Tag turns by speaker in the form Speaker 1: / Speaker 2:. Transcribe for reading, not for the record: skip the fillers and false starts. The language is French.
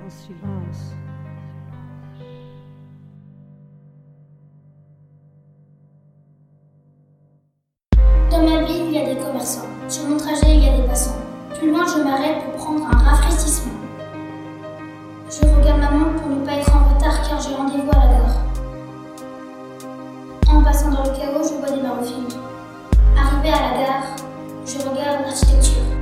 Speaker 1: en silence.
Speaker 2: Dans ma ville, il y a des commerçants. Sur mon trajet, il y a des passants. Plus loin, je m'arrête pour prendre un rafraîchissement. Je regarde ma montre pour ne pas être en retard car j'ai rendez-vous à la gare. En passant dans le chaos, je vois des mains au film. Arrivé à la gare, je regarde l'architecture.